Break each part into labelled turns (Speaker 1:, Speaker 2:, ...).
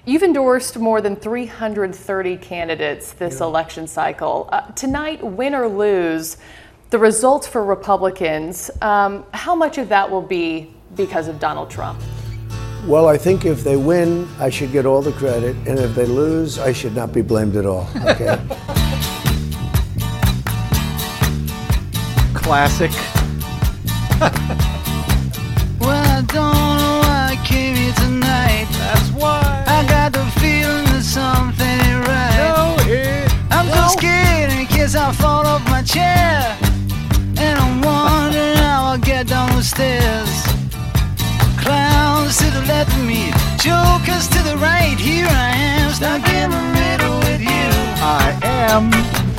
Speaker 1: You've endorsed more than 330 candidates this election cycle. Tonight, win or lose, the results for Republicans, how much of that will be because of Donald Trump?
Speaker 2: Well, I think if they win, I should get all the credit, and if they lose, I should not be blamed at all, okay?
Speaker 3: Classic.
Speaker 4: Well, I don't know why I came here tonight.
Speaker 3: That's why.
Speaker 4: I got the feeling that something ain't right. I'm so scared in case I fall off my chair. And I'm wondering how I'll get down the stairs. Clowns to the left of me, jokers to the right. Here I am, stuck in the middle with you.
Speaker 3: I am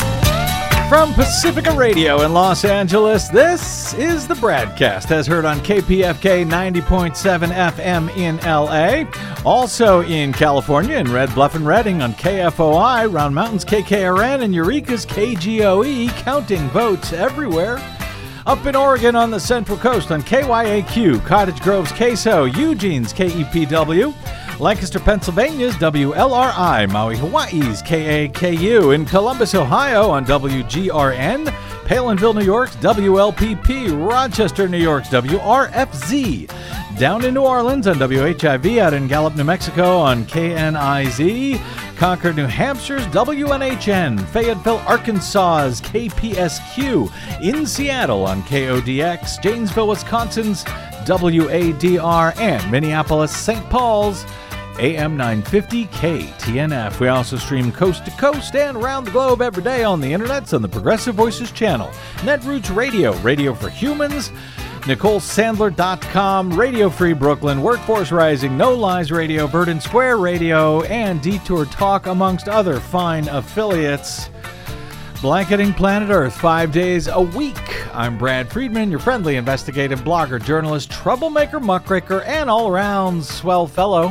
Speaker 3: from Pacifica Radio in Los Angeles. This is the Bradcast, as heard on KPFK 90.7 FM in LA. Also in California, in Red Bluff and Redding on KFOI, Round Mountains KKRN, and Eureka's KGOE, counting votes everywhere. Up in Oregon on the Central Coast on KYAQ, Cottage Grove's KSO, Eugene's KEPW, Lancaster, Pennsylvania's WLRI, Maui, Hawaii's KAKU, in Columbus, Ohio on WGRN, Palinville, New York's WLPP, Rochester, New York's WRFZ, down in New Orleans on WHIV, out in Gallup, New Mexico on KNIZ, Concord, New Hampshire's WNHN, Fayetteville, Arkansas's KPSQ, in Seattle on KODX, Janesville, Wisconsin's WADR, and Minneapolis, St. Paul's AM 950 KTNF. We also stream coast to coast and around the globe every day on the internets on the Progressive Voices channel, Netroots Radio, Radio for Humans, NicoleSandler.com, Radio Free Brooklyn, Workforce Rising, No Lies Radio, Verdant Square Radio, and Detour Talk, amongst other fine affiliates. Blanketing planet Earth 5 days a week. I'm Brad Friedman, your friendly investigative blogger, journalist, troublemaker, muckraker, and all-around swell fellow.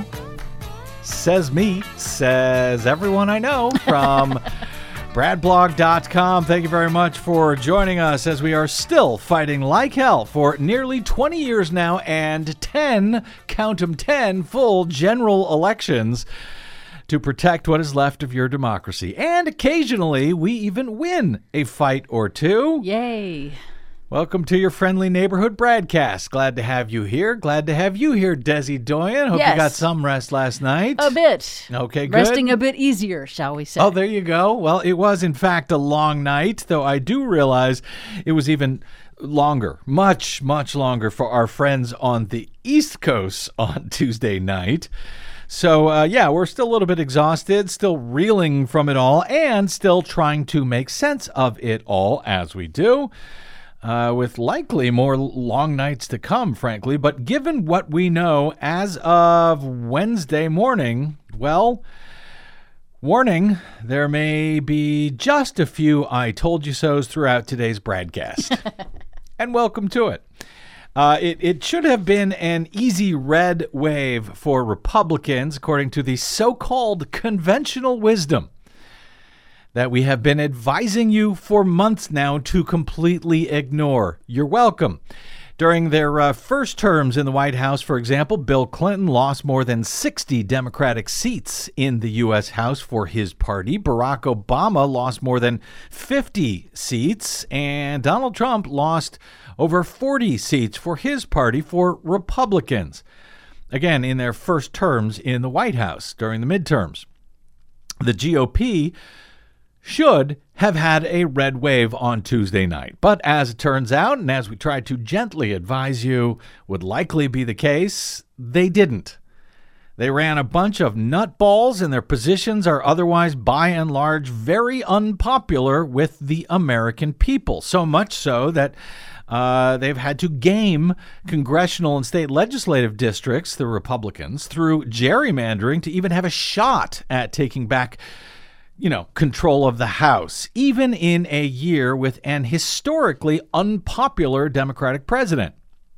Speaker 3: Says me, says everyone I know from bradblog.com. Thank you very much for joining us as we are still fighting like hell for nearly 20 years now and 10, count 'em 10, full general elections to protect what is left of your democracy. And occasionally, we even win a fight or two.
Speaker 5: Yay.
Speaker 3: Welcome to your friendly neighborhood Bradcast. Glad to have you here. Glad to have you here, Desi Doyen. Hope
Speaker 5: Yes.
Speaker 3: you got some rest last night.
Speaker 5: A bit.
Speaker 3: Okay, good.
Speaker 5: Resting a bit easier, shall we say.
Speaker 3: Oh, there you go. Well, it was, in fact, a long night, though I do realize it was even longer, much, much longer for our friends on the East Coast on Tuesday night. So, yeah, we're still a little bit exhausted, still reeling from it all, and still trying to make sense of it all as we do, with likely more long nights to come, frankly. But given what we know as of Wednesday morning, well, warning, there may be just a few I told you so's throughout today's Bradcast. And welcome to it. It should have been an easy red wave for Republicans, according to the so-called conventional wisdom that we have been advising you for months now to completely ignore. You're welcome. During their first terms in the White House, for example, Bill Clinton lost more than 60 Democratic seats in the U.S. House for his party. Barack Obama lost more than 50 seats, and Donald Trump lost over 40 seats for his party for Republicans. Again, in their first terms in the White House during the midterms. The GOP should have had a red wave on Tuesday night. But as it turns out, and as we tried to gently advise you would likely be the case, they didn't. They ran a bunch of nutballs, and their positions are otherwise, by and large, very unpopular with the American people. So much so that they've had to game congressional and state legislative districts, the Republicans, through gerrymandering to even have a shot at taking back control of the House, even in a year with an historically unpopular Democratic president.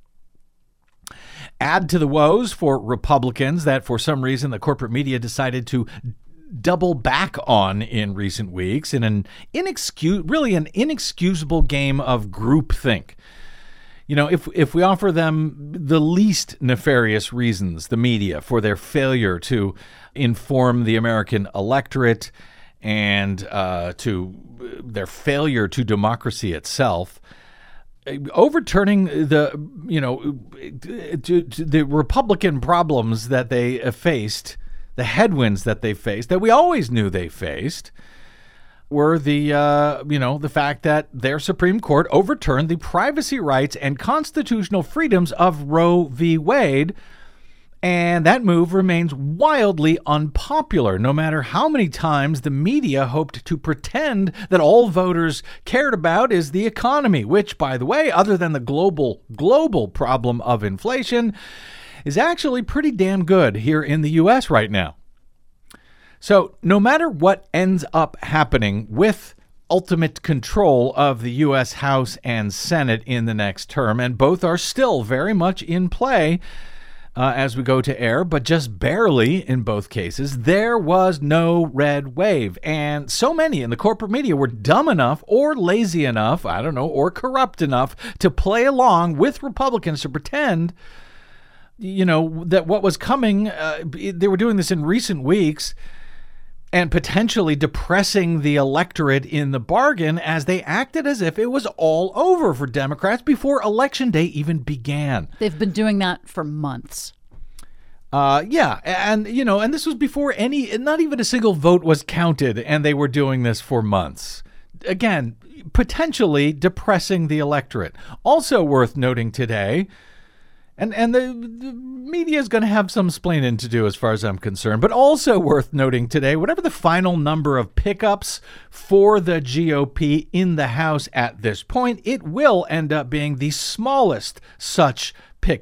Speaker 3: Add to the woes for Republicans that for some reason the corporate media decided to double back on in recent weeks in an inexcusable game of groupthink. if we offer them the least nefarious reasons, the media, for their failure to inform the American electorate and to their failure to democracy itself, overturning the Republican problems that they faced, the headwinds that they faced, that we always knew they faced, were the fact that their Supreme Court overturned the privacy rights and constitutional freedoms of Roe v. Wade. And that move remains wildly unpopular, no matter how many times the media hoped to pretend that all voters cared about is the economy, which, by the way, other than the global problem of inflation, is actually pretty damn good here in the U.S. right now. So no matter what ends up happening with ultimate control of the U.S. House and Senate in the next term, and both are still very much in play as we go to air, but just barely in both cases, there was no red wave. And so many in the corporate media were dumb enough or lazy enough, or corrupt enough to play along with Republicans to pretend, that what was coming, they were doing this in recent weeks, and potentially depressing the electorate in the bargain, as they acted as if it was all over for Democrats before Election Day even began.
Speaker 5: They've been doing that for months.
Speaker 3: And this was before not even a single vote was counted, and they were doing this for months. Again, potentially depressing the electorate. Also worth noting today, and the media is going to have some splaining to do as far as I'm concerned, but also worth noting today, whatever the final number of pickups for the GOP in the House at this point, it will end up being the smallest such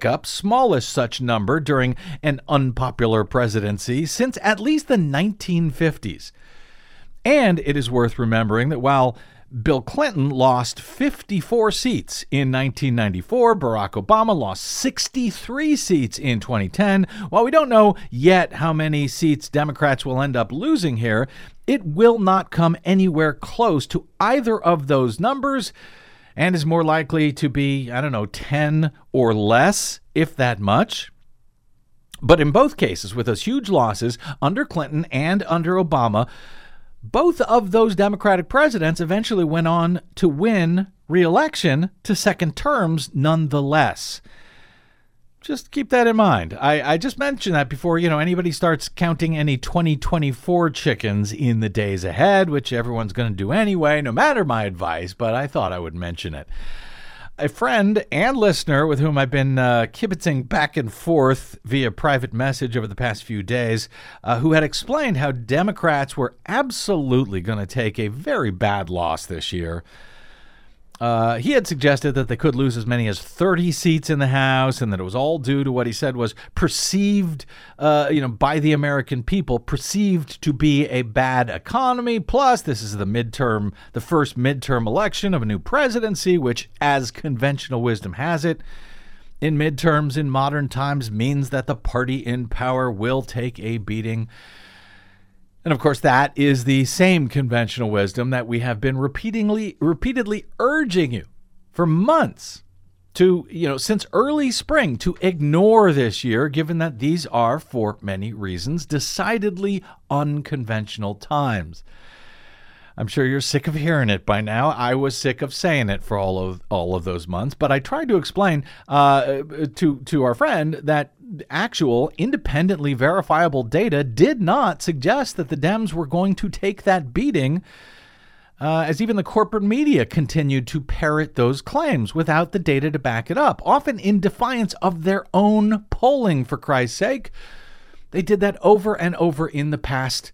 Speaker 3: number during an unpopular presidency since at least the 1950s. And it is worth remembering that while Bill Clinton lost 54 seats in 1994. Barack Obama lost 63 seats in 2010. While we don't know yet how many seats Democrats will end up losing here, it will not come anywhere close to either of those numbers and is more likely to be, 10 or less, if that much. But in both cases, with those huge losses under Clinton and under Obama, both of those Democratic presidents eventually went on to win re-election to second terms nonetheless. Just keep that in mind. I just mentioned that before, anybody starts counting any 2024 chickens in the days ahead, which everyone's going to do anyway, no matter my advice, but I thought I would mention it. A friend and listener with whom I've been kibitzing back and forth via private message over the past few days, who had explained how Democrats were absolutely going to take a very bad loss this year. He had suggested that they could lose as many as 30 seats in the House, and that it was all due to what he said was perceived, by the American people, perceived to be a bad economy. Plus, this is the first midterm election of a new presidency, which, as conventional wisdom has it, in midterms in modern times means that the party in power will take a beating. And of course, that is the same conventional wisdom that we have been repeatedly urging you for months to, since early spring, to ignore this year, given that these are, for many reasons, decidedly unconventional times. I'm sure you're sick of hearing it by now. I was sick of saying it for all of those months, but I tried to explain to our friend that actual independently verifiable data did not suggest that the Dems were going to take that beating, as even the corporate media continued to parrot those claims without the data to back it up, often in defiance of their own polling, for Christ's sake. They did that over and over in the past,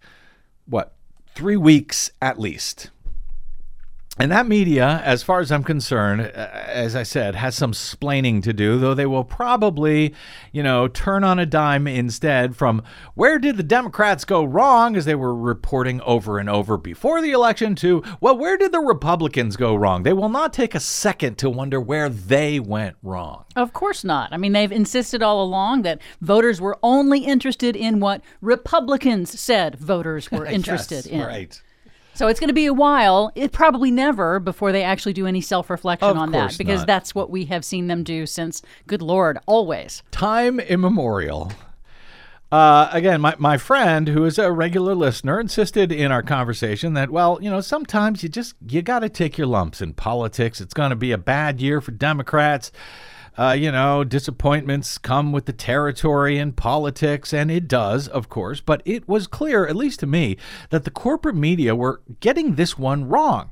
Speaker 3: 3 weeks at least. And that media, as far as I'm concerned, as I said, has some splaining to do, though they will probably, turn on a dime instead from where did the Democrats go wrong, as they were reporting over and over before the election, to, where did the Republicans go wrong? They will not take a second to wonder where they went wrong.
Speaker 5: Of course not. I mean, they've insisted all along that voters were only interested in what Republicans said voters were interested in.
Speaker 3: Right.
Speaker 5: So it's going to be a while, probably never, before they actually do any self-reflection on that, because
Speaker 3: not.
Speaker 5: that's what we have seen them do since, good Lord, always.
Speaker 3: Time immemorial. Again, my friend, who is a regular listener, insisted in our conversation that, well, sometimes you got to take your lumps in politics. It's going to be a bad year for Democrats. Disappointments come with the territory in politics, and it does, of course. But it was clear, at least to me, that the corporate media were getting this one wrong.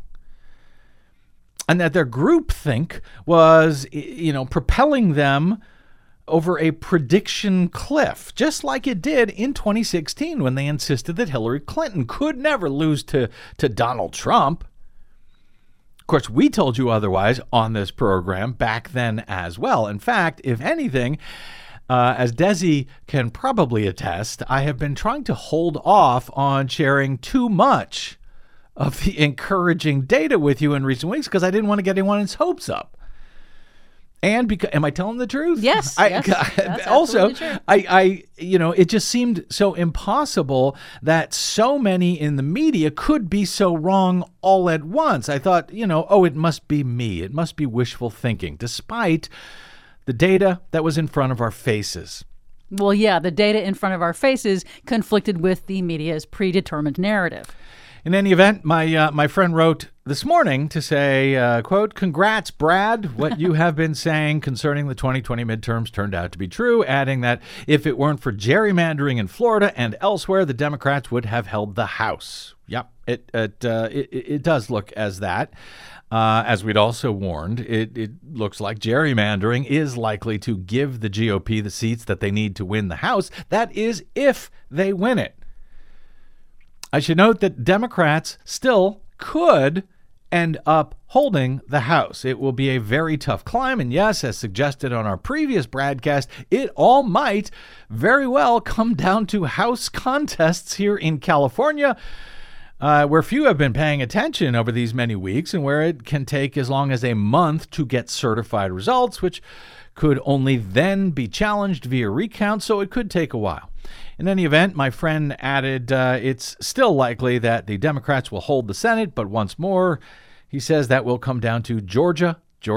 Speaker 3: And that their groupthink was, propelling them over a prediction cliff, just like it did in 2016 when they insisted that Hillary Clinton could never lose to Donald Trump. Of course, we told you otherwise on this program back then as well. In fact, if anything, as Desi can probably attest, I have been trying to hold off on sharing too much of the encouraging data with you in recent weeks because I didn't want to get anyone's hopes up. And because, am I telling the truth?
Speaker 5: Yes. That's
Speaker 3: also,
Speaker 5: true.
Speaker 3: It just seemed so impossible that so many in the media could be so wrong all at once. I thought, it must be me. It must be wishful thinking, despite the data that was in front of our faces.
Speaker 5: Well, yeah, the data in front of our faces conflicted with the media's predetermined narrative.
Speaker 3: In any event, my friend wrote this morning to say, quote, "Congrats, Brad. What you have been saying concerning the 2020 midterms turned out to be true," adding that if it weren't for gerrymandering in Florida and elsewhere, the Democrats would have held the House. Yep, it does look as that. As we'd also warned, it looks like gerrymandering is likely to give the GOP the seats that they need to win the House. That is if they win it. I should note that Democrats still could end up holding the House. It will be a very tough climb. And yes, as suggested on our previous broadcast, it all might very well come down to House contests here in California, where few have been paying attention over these many weeks and where it can take as long as a month to get certified results, which could only then be challenged via recount. So it could take a while. In any event, my friend added, it's still likely that the Democrats will hold the Senate, but once more, he says that will come down to Georgia.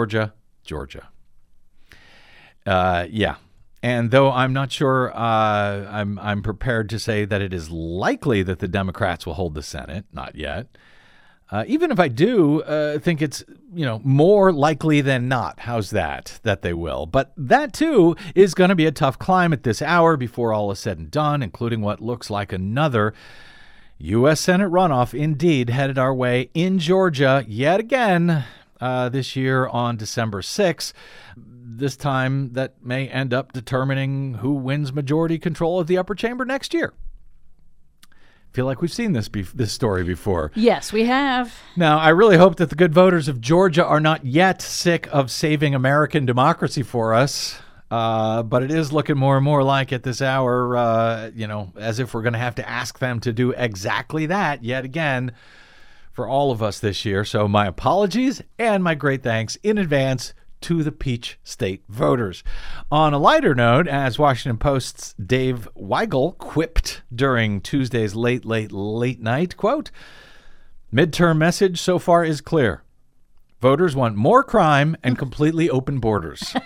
Speaker 3: Yeah. And though I'm not sure, I'm prepared to say that it is likely that the Democrats will hold the Senate. Not yet. Even if I do think it's, more likely than not. How's that they will? But that, too, is going to be a tough climb at this hour before all is said and done, including what looks like another U.S. Senate runoff indeed headed our way in Georgia yet again this year on December 6th. This time that may end up determining who wins majority control of the upper chamber next year. Feel like we've seen this story before.
Speaker 5: Yes, we have.
Speaker 3: Now, I really hope that the good voters of Georgia are not yet sick of saving American democracy for us. But it is looking more and more like at this hour, as if we're going to have to ask them to do exactly that yet again for all of us this year. So my apologies and my great thanks in advance to the Peach State voters. On a lighter note, as Washington Post's Dave Weigel quipped during Tuesday's late night, quote, "Midterm message so far is clear. Voters want more crime and completely open borders."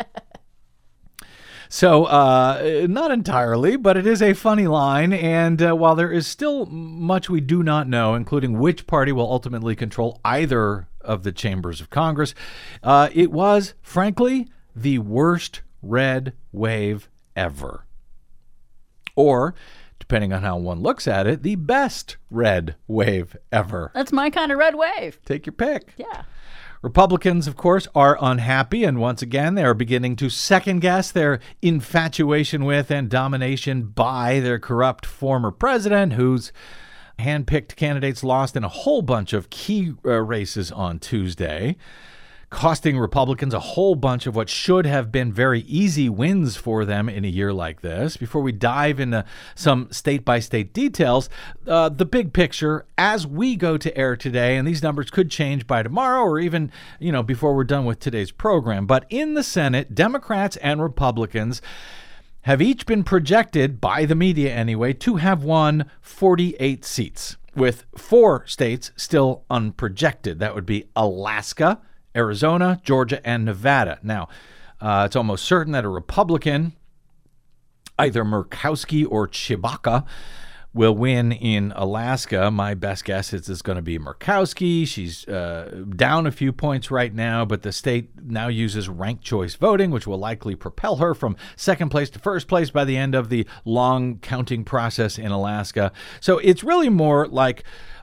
Speaker 3: So, not entirely, but it is a funny line. And while there is still much we do not know, including which party will ultimately control either of the chambers of Congress, it was, frankly, the worst red wave ever. Or, depending on how one looks at it, the best red wave ever.
Speaker 5: That's my kind of red wave.
Speaker 3: Take your pick.
Speaker 5: Yeah.
Speaker 3: Republicans, of course, are unhappy, and once again, they are beginning to second-guess their infatuation with and domination by their corrupt former president, whose hand-picked candidates lost in a whole bunch of key races on Tuesday, costing Republicans a whole bunch of what should have been very easy wins for them in a year like this. Before we dive into some state-by-state details, the big picture as we go to air today, and these numbers could change by tomorrow or even, before we're done with today's program. But in the Senate, Democrats and Republicans have each been projected, by the media anyway, to have won 48 seats. with 4 states still unprojected. That would be Alaska, Arizona, Georgia, and Nevada. Now, it's almost certain that a Republican, either Murkowski or Chewbacca, will win in Alaska. My best guess is it's going to be Murkowski. She's down a few points right now, but the state now uses ranked choice voting, which will likely propel her from second place to first place by the end of the long counting process in Alaska. So it's really more like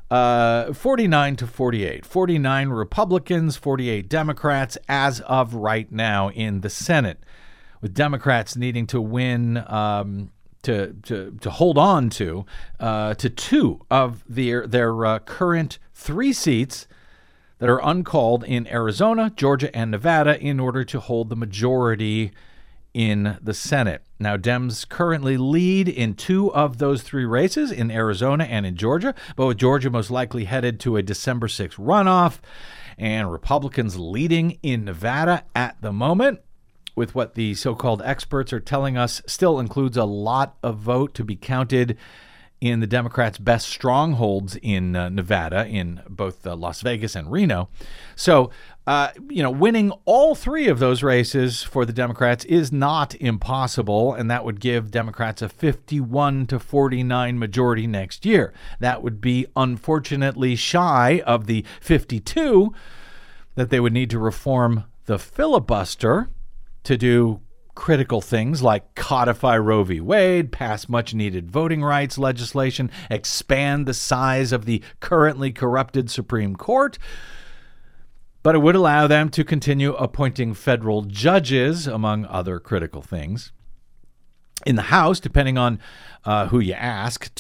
Speaker 3: 49 to 48. 49 Republicans, 48 Democrats as of right now in the Senate, with Democrats needing to win to hold on to 2 of their current 3 seats that are uncalled in Arizona, Georgia, and Nevada in order to hold the majority in the Senate. Now, Dems currently lead in 2 of those 3 races, in Arizona and in Georgia, but with Georgia most likely headed to a December 6th runoff, and Republicans leading in Nevada at the moment, with what the so-called experts are telling us still includes a lot of vote to be counted in the Democrats' best strongholds in Nevada, in both Las Vegas and Reno. So, winning all 3 of those races for the Democrats is not impossible, and that would give Democrats a 51 to 49 majority next year. That would be unfortunately shy of the 52 that they would need to reform the filibuster to do critical things like codify Roe v. Wade, pass much-needed voting rights legislation, expand the size of the currently corrupted Supreme Court. But it would allow them to continue appointing federal judges, among other critical things. In the House, depending on who you ask,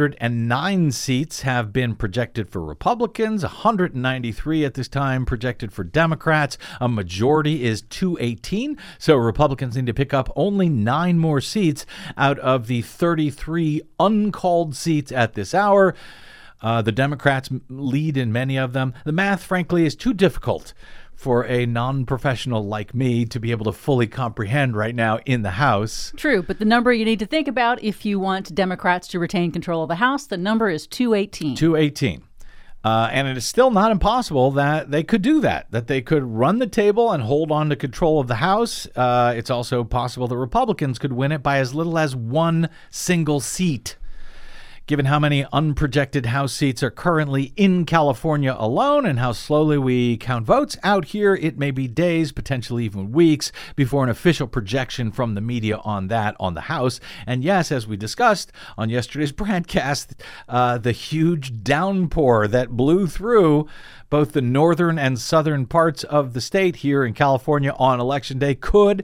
Speaker 3: 209 seats have been projected for Republicans, 193 at this time projected for Democrats. A majority is 218, so Republicans need to pick up only 9 more seats out of the 33 uncalled seats at this hour. The Democrats lead in many of them. The math, frankly, is too difficult for a non-professional like me to be able to fully comprehend right now in the House.
Speaker 5: True, but the number you need to think about if you want Democrats to retain control of the House, the number is 218.
Speaker 3: 218. And it is still not impossible that they could do that they could run the table and hold on to control of the House. It's also possible the Republicans could win it by as little as 1 single seat. Given how many unprojected House seats are currently in California alone and how slowly we count votes out here, it may be days, potentially even weeks, before an official projection from the media on that on the House. And yes, as we discussed on yesterday's broadcast, the huge downpour that blew through both the northern and southern parts of the state here in California on Election Day could,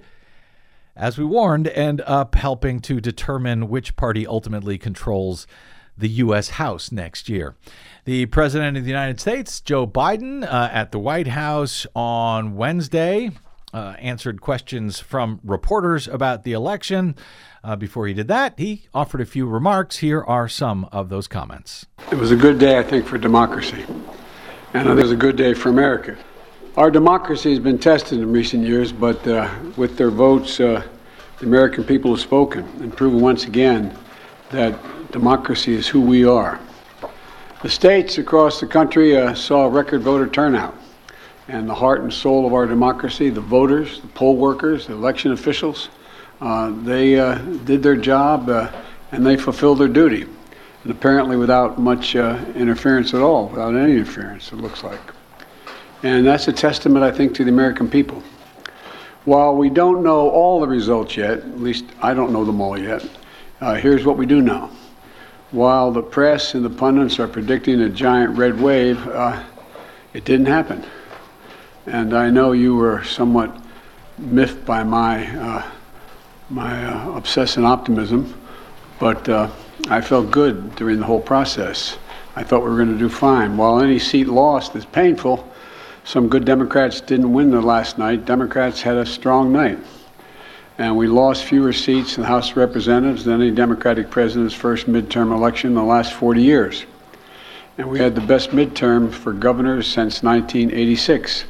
Speaker 3: as we warned, end up helping to determine which party ultimately controls the U.S. House next year. The President of the United States, Joe Biden, at the White House on Wednesday, answered questions from reporters about the election. Before he did that, he offered a few remarks. Here are some of those comments.
Speaker 6: It was a good day, I think, for democracy. And it was a good day for America. Our democracy has been tested in recent years, but with their votes, the American people have spoken and proven once again that democracy is who we are. The states across the country saw record voter turnout, and the heart and soul of our democracy, the voters, the poll workers, the election officials, they did their job and they fulfilled their duty, and apparently without much interference at all, without any interference, it looks like. And that's a testament, I think, to the American people. While we don't know all the results yet, at least I don't know them all yet, here's what we do know. While the press and the pundits are predicting a giant red wave, it didn't happen. And I know you were somewhat miffed by my obsessive optimism, but I felt good during the whole process. I thought we were going to do fine. While any seat lost is painful, some good Democrats didn't win the last night. Democrats had a strong night. And we lost fewer seats in the House of Representatives than any Democratic president's first midterm election in the last 40 years. And we had the best midterm for governors since 1986.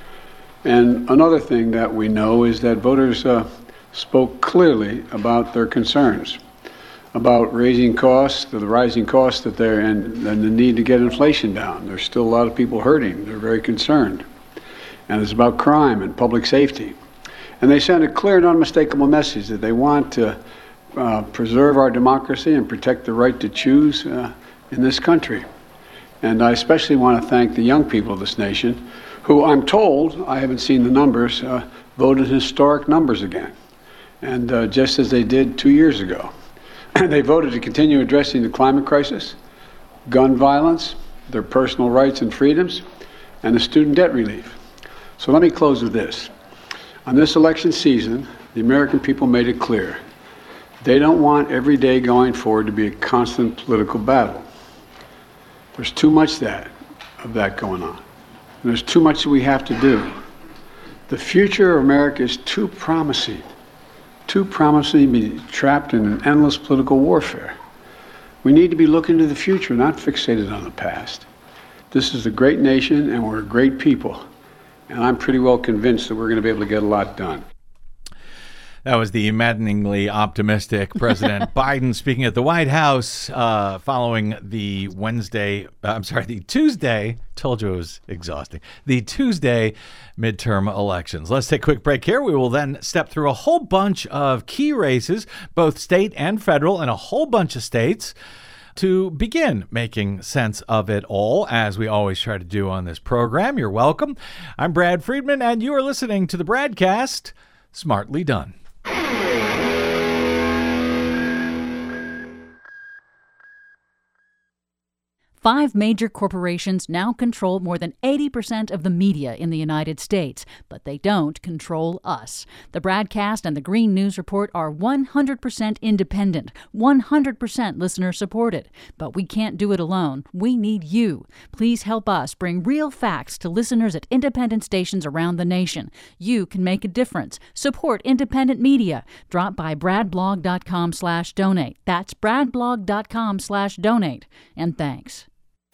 Speaker 6: And another thing that we know is that voters spoke clearly about their concerns. about raising costs, the rising costs that they're and the need to get inflation down. There's still a lot of people hurting. They're very concerned. And it's about crime and public safety. And they send a clear and unmistakable message that they want to preserve our democracy and protect the right to choose in this country. And I especially want to thank the young people of this nation who, I'm told, I haven't seen the numbers, voted historic numbers again. And just as they did 2 years ago. They voted to continue addressing the climate crisis, gun violence, their personal rights and freedoms, and the student debt relief. So let me close with this. On this election season, the American people made it clear they don't want every day going forward to be a constant political battle. There's too much of that going on. And there's too much that we have to do. The future of America is too promising to be trapped in an endless political warfare. We need to be looking to the future, not fixated on the past. This is a great nation, and we're a great people. And I'm pretty well convinced that we're going to be able to get a lot done.
Speaker 3: That was the maddeningly optimistic President Biden speaking at the White House following the Tuesday, told you it was exhausting, the Tuesday midterm elections. Let's take a quick break here. We will then step through a whole bunch of key races, both state and federal, in a whole bunch of states to begin making sense of it all, as we always try to do on this program. You're welcome. I'm Brad Friedman, and you are listening to the Bradcast, Smartly Done.
Speaker 5: 5 major corporations now control more than 80% of the media in the United States, but they don't control us. The Bradcast and the Green News Report are 100% independent, 100% listener-supported. But we can't do it alone. We need you. Please help us bring real facts to listeners at independent stations around the nation. You can make a difference. Support independent media. Drop by bradblog.com/donate. That's bradblog.com/donate. And thanks.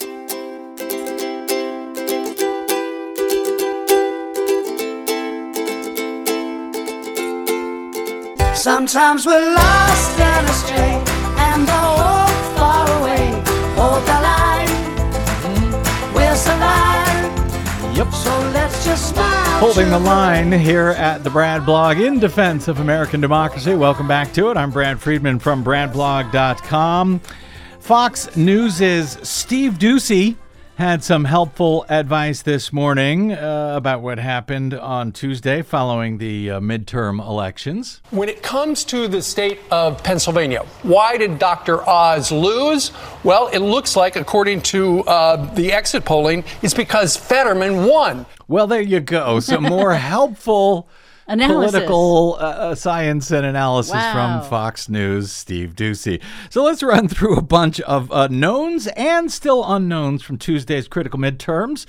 Speaker 4: Sometimes we're lost and astray, and the hope far away. Hold the line, we'll survive.
Speaker 3: Yep.
Speaker 4: So let's just smile.
Speaker 3: Holding the line here at the Brad Blog in defense of American democracy. Welcome back to it. I'm Brad Friedman from bradblog.com. Fox News' Steve Doocy had some helpful advice this morning about what happened on Tuesday following the midterm elections.
Speaker 7: When it comes to the state of Pennsylvania, why did Dr. Oz lose? Well, it looks like, according to the exit polling, it's because Fetterman won.
Speaker 3: Well, there you go. Some more helpful political science and analysis from Fox News' Steve Doocy. So let's run through a bunch of knowns and still unknowns from Tuesday's critical midterms.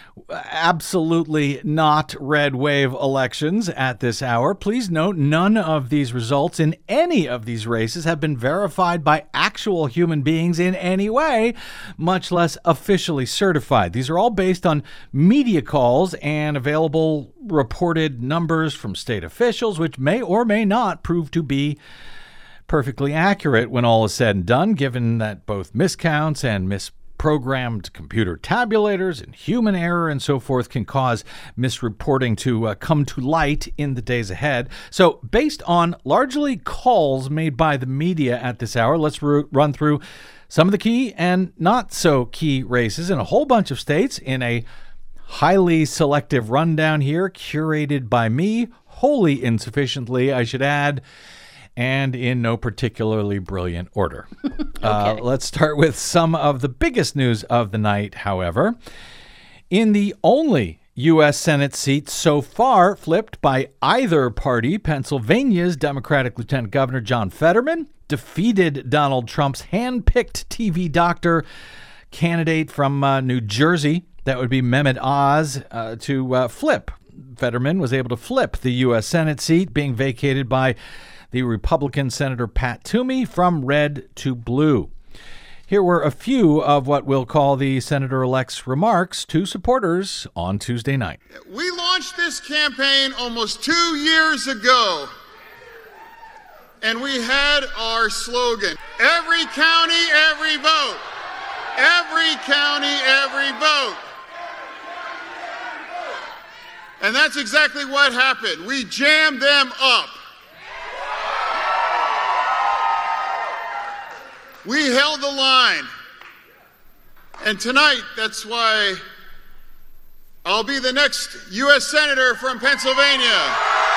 Speaker 3: Absolutely not red wave elections at this hour. Please note, none of these results in any of these races have been verified by actual human beings in any way, much less officially certified. These are all based on media calls and available reported numbers from state officials, which may or may not prove to be perfectly accurate when all is said and done, given that both miscounts and programmed computer tabulators and human error and so forth can cause misreporting to come to light in the days ahead. So based on largely calls made by the media at this hour, let's run through some of the key and not so key races in a whole bunch of states in a highly selective rundown here, curated by me, wholly insufficiently, I should add, and in no particularly brilliant order. Okay. Let's start with some of the biggest news of the night, however. In the only U.S. Senate seat so far flipped by either party, Pennsylvania's Democratic Lieutenant Governor John Fetterman defeated Donald Trump's hand-picked TV doctor candidate from New Jersey, that would be Mehmet Oz, to flip. Fetterman was able to flip the U.S. Senate seat, being vacated by the Republican Senator Pat Toomey from red to blue. Here were a few of what we'll call the senator-elect's remarks to supporters on Tuesday night.
Speaker 8: We launched this campaign almost 2 years ago and we had our slogan, every county, every vote. Every county, every vote. And that's exactly what happened. We jammed them up. We held the line. And tonight, that's why I'll be the next U.S. Senator from Pennsylvania.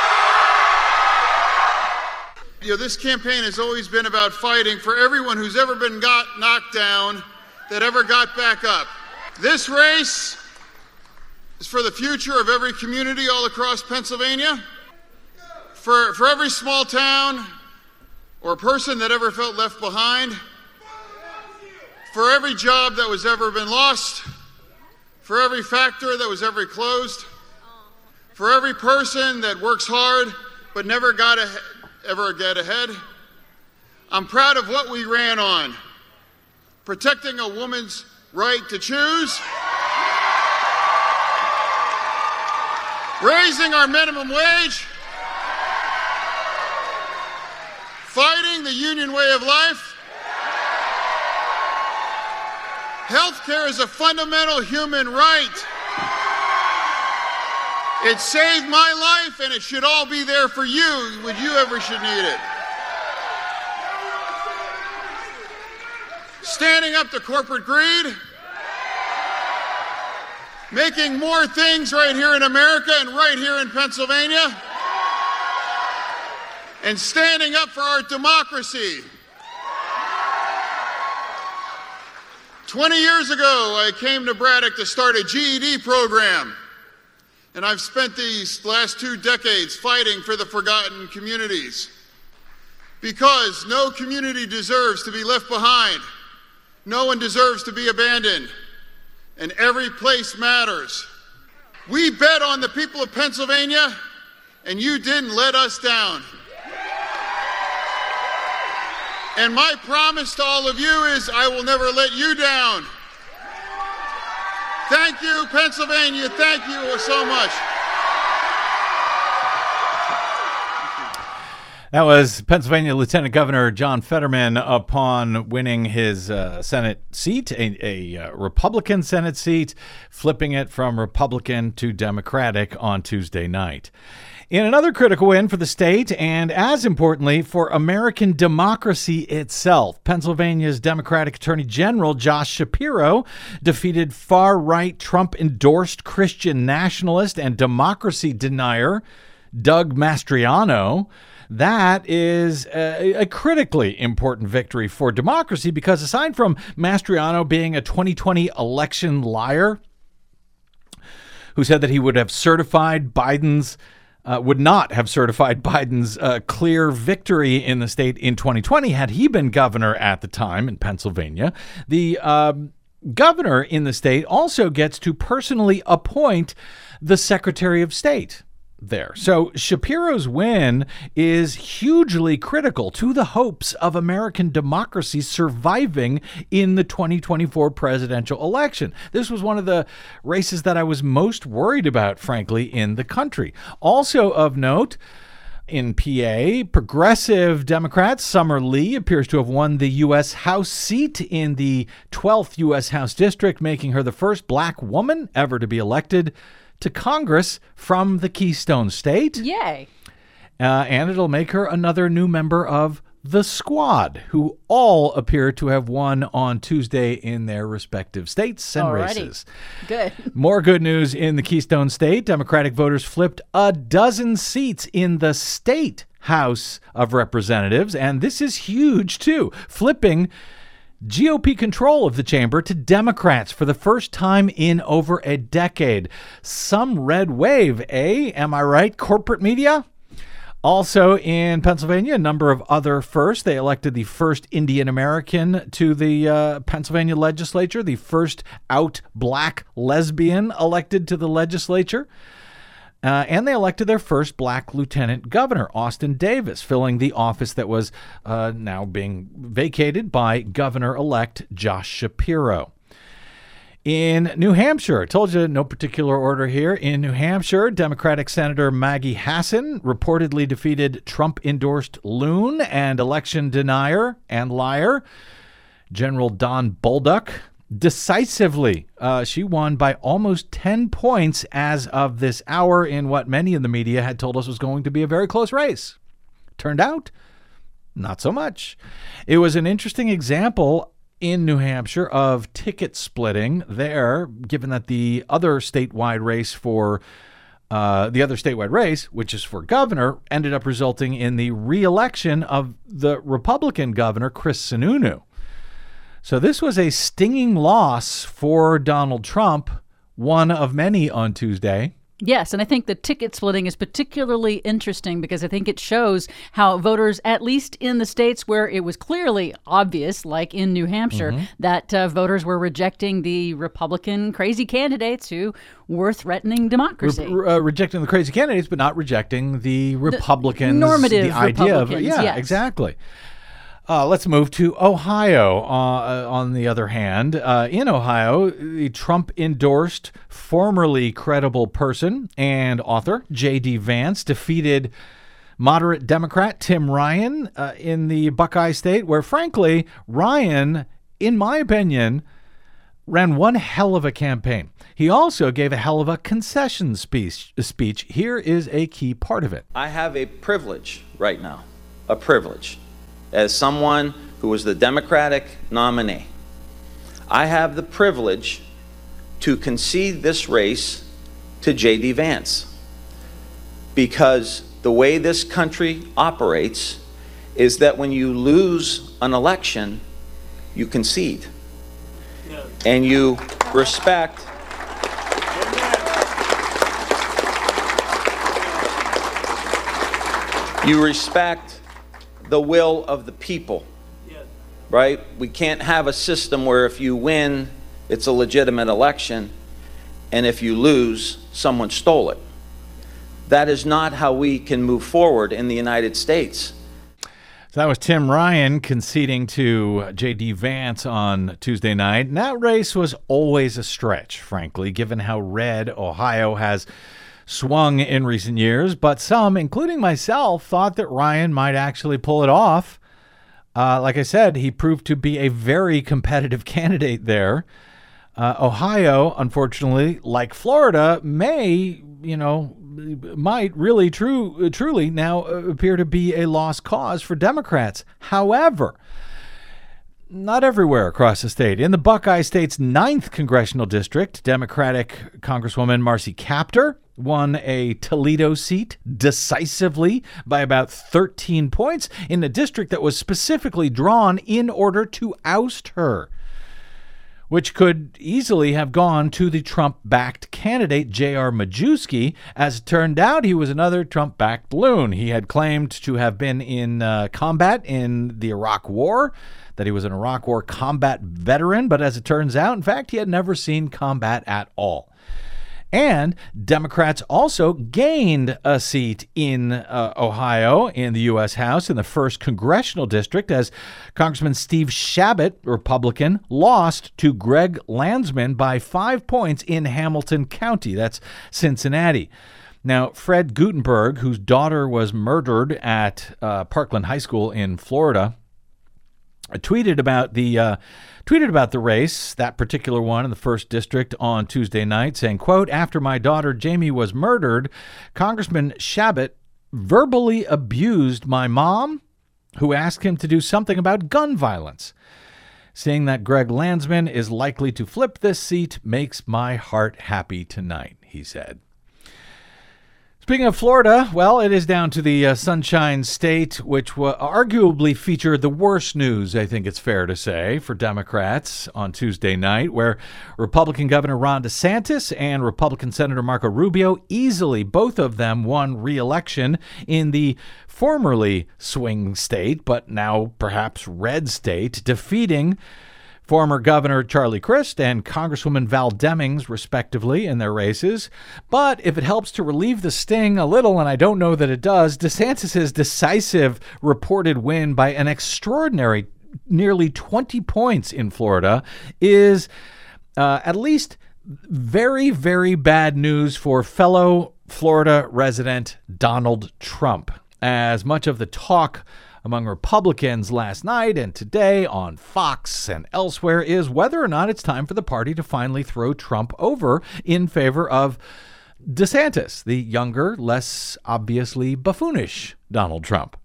Speaker 8: You know, this campaign has always been about fighting for everyone who's ever been knocked down that ever got back up. This race is for the future of every community all across Pennsylvania, for every small town or person that ever felt left behind, for every job that was ever been lost, for every factory that was ever closed, for every person that works hard but never ever get ahead. I'm proud of what we ran on. Protecting a woman's right to choose, raising our minimum wage, fighting the union way of life. Healthcare is a fundamental human right. It saved my life, and it should all be there for you when you ever should need it. Standing up to corporate greed, making more things right here in America and right here in Pennsylvania, and standing up for our democracy. 20 years ago, I came to Braddock to start a GED program, and I've spent these last 2 decades fighting for the forgotten communities, because no community deserves to be left behind. No one deserves to be abandoned, and every place matters. We bet on the people of Pennsylvania, and you didn't let us down. And my promise to all of you is I will never let you down. Thank you, Pennsylvania. Thank you so much.
Speaker 3: That was Pennsylvania Lieutenant Governor John Fetterman upon winning his Senate seat, a Republican Senate seat, flipping it from Republican to Democratic on Tuesday night. In another critical win for the state, and as importantly for American democracy itself, Pennsylvania's Democratic Attorney General Josh Shapiro defeated far-right Trump-endorsed Christian nationalist and democracy denier Doug Mastriano. That is a critically important victory for democracy, because aside from Mastriano being a 2020 election liar who said that he would not have certified Biden's clear victory in the state in 2020 had he been governor at the time in Pennsylvania, the governor in the state also gets to personally appoint the Secretary of State there. So Shapiro's win is hugely critical to the hopes of American democracy surviving in the 2024 presidential election. This was one of the races that I was most worried about, frankly, in the country. Also of note, in PA, progressive Democrat Summer Lee appears to have won the U.S. House seat in the 12th U.S. House District, making her the first black woman ever to be elected to Congress from the Keystone State.
Speaker 5: Yay.
Speaker 3: And it'll make her another new member of the Squad, who all appear to have won on Tuesday in their respective states and races.
Speaker 5: Good.
Speaker 3: More good news in the Keystone State. Democratic voters flipped a dozen seats in the state House of Representatives, and this is huge, too, flipping GOP control of the chamber to Democrats for the first time in over a decade. Some red wave, eh? Am I right, corporate media? Also in Pennsylvania, a number of other firsts. They elected the first Indian American to the Pennsylvania legislature, the first out black lesbian elected to the legislature. And they elected their first black lieutenant governor, Austin Davis, filling the office that was now being vacated by Governor-elect Josh Shapiro. In New Hampshire, I told you no particular order here. In New Hampshire, Democratic Senator Maggie Hassan reportedly defeated Trump-endorsed loon and election denier and liar General Don Bolduc decisively. She won by almost 10 points as of this hour in what many in the media had told us was going to be a very close race. Turned out, not so much. It was an interesting example in New Hampshire of ticket splitting there, given that the other statewide race, which is for governor, ended up resulting in the re-election of the Republican governor, Chris Sununu. So this was a stinging loss for Donald Trump, one of many on Tuesday.
Speaker 5: Yes, and I think the ticket splitting is particularly interesting because I think it shows how voters, at least in the states where it was clearly obvious, like in New Hampshire, that voters were rejecting the Republican crazy candidates who were threatening democracy.
Speaker 3: Rejecting the crazy candidates, but not rejecting the Republicans.
Speaker 5: Normative
Speaker 3: the idea
Speaker 5: Republicans,
Speaker 3: of,
Speaker 5: yes.
Speaker 3: Exactly. Let's move to Ohio. On the other hand, in Ohio, the Trump-endorsed, formerly credible person and author J.D. Vance defeated moderate Democrat Tim Ryan in the Buckeye State, where, frankly, Ryan, in my opinion, ran one hell of a campaign. He also gave a hell of a concession speech. Here is a key part of it.
Speaker 9: I have a privilege right now, a privilege. As someone who was the Democratic nominee, I have the privilege to concede this race to J.D. Vance, because the way this country operates is that when you lose an election, you concede. And you respect the will of the people, right? We can't have a system where if you win, it's a legitimate election, and if you lose, someone stole it. That is not how we can move forward in the United States.
Speaker 3: So that was Tim Ryan conceding to J.D. Vance on Tuesday night. And that race was always a stretch, frankly, given how red Ohio has swung in recent years, but some, including myself, thought that Ryan might actually pull it off. Like I said, he proved to be a very competitive candidate there. Ohio, unfortunately, like Florida, might really truly now appear to be a lost cause for Democrats. However, not everywhere across the state. In the Buckeye State's 9th congressional district, Democratic Congresswoman Marcy Kaptur won a Toledo seat decisively by about 13 points in a district that was specifically drawn in order to oust her, which could easily have gone to the Trump-backed candidate, J.R. Majewski. As it turned out, he was another Trump-backed loon. He had claimed to have been in combat in the Iraq War, that he was an Iraq War combat veteran, but as it turns out, in fact, he had never seen combat at all. And Democrats also gained a seat in Ohio in the U.S. House in the 1st Congressional District as Congressman Steve Chabot, Republican, lost to Greg Landsman by 5 points in Hamilton County. That's Cincinnati. Now, Fred Guttenberg, whose daughter was murdered at Parkland High School in Florida, tweeted about the race, that particular one in the 1st District, on Tuesday night, saying, quote, "After my daughter Jamie was murdered, Congressman Chabot verbally abused my mom, who asked him to do something about gun violence. Seeing that Greg Landsman is likely to flip this seat makes my heart happy tonight," he said. Speaking of Florida, well, it is down to the Sunshine State, which arguably featured the worst news, I think it's fair to say, for Democrats on Tuesday night, where Republican Governor Ron DeSantis and Republican Senator Marco Rubio easily, both of them, won re-election in the formerly swing state, but now perhaps red state, defeating former Governor Charlie Crist and Congresswoman Val Demings, respectively, in their races. But if it helps to relieve the sting a little, and I don't know that it does, DeSantis' decisive reported win by an extraordinary nearly 20 points in Florida is at least very, very bad news for fellow Florida resident Donald Trump, as much of the talk among Republicans last night and today on Fox and elsewhere is whether or not it's time for the party to finally throw Trump over in favor of DeSantis, the younger, less obviously buffoonish Donald Trump.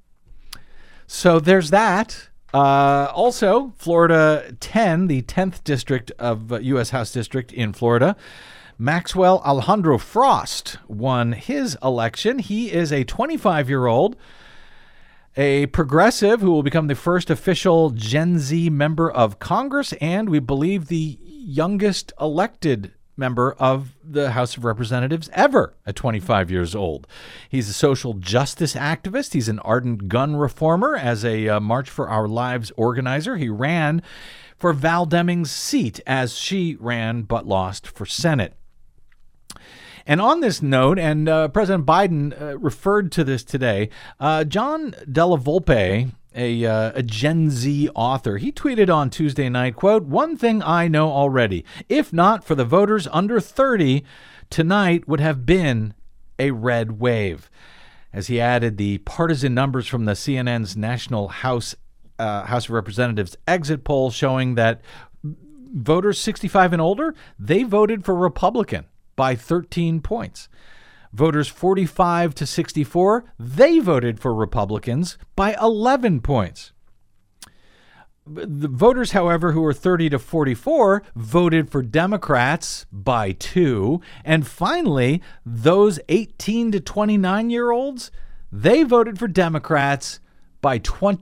Speaker 3: So there's that. Also, Florida 10, the 10th district of U.S. House District in Florida, Maxwell Alejandro Frost won his election. He is a 25-year-old, a progressive who will become the first official Gen Z member of Congress and, we believe, the youngest elected member of the House of Representatives ever at 25 years old. He's a social justice activist. He's an ardent gun reformer. As a March for Our Lives organizer, he ran for Val Deming's seat as she ran but lost for Senate. And on this note, and President Biden referred to this today, John Della Volpe, a Gen Z author, he tweeted on Tuesday night, quote, "One thing I know already, if not for the voters under 30, tonight would have been a red wave." As he added, the partisan numbers from the CNN's National House of Representatives exit poll showing that voters 65 and older, they voted for Republican by 13 points. Voters 45 to 64, they voted for Republicans by 11 points. The voters, however, who were 30 to 44 voted for Democrats by 2. And finally, those 18 to 29-year-olds, they voted for Democrats by